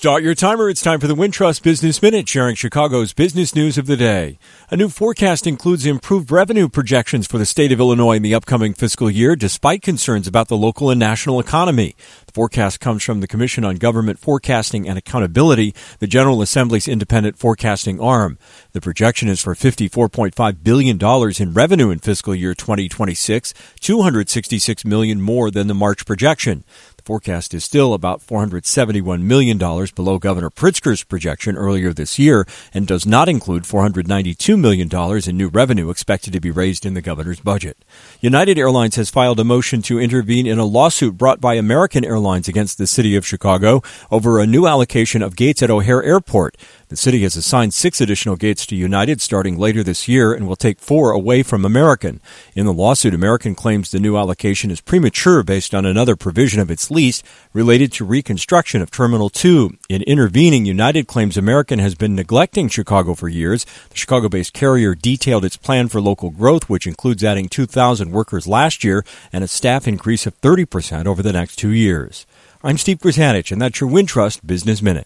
Start your timer. It's time for the Wintrust Business Minute, sharing Chicago's business news of the day. A new forecast includes improved revenue projections for the state of Illinois in the upcoming fiscal year, despite concerns about the local and national economy. The forecast comes from the Commission on Government Forecasting and Accountability, the General Assembly's independent forecasting arm. The projection is for $54.5 billion in revenue in fiscal year 2026, $266 million more than the March projection. The forecast is still about $471 million below Governor Pritzker's projection earlier this year and does not include $492 million in new revenue expected to be raised in the governor's budget. United Airlines has filed a motion to intervene in a lawsuit brought by American Airlines against the city of Chicago over a new allocation of gates at O'Hare Airport. The city has assigned 6 additional gates to United starting later this year and will take 4 away from American. In the lawsuit, American claims the new allocation is premature based on another provision of its lease related to reconstruction of Terminal 2. In intervening, United claims American has been neglecting Chicago for years. The Chicago-based carrier detailed its plan for local growth, which includes adding 2,000 workers last year and a staff increase of 30% over the next 2 years. I'm Steve Grzanich, and that's your Wintrust Business Minute.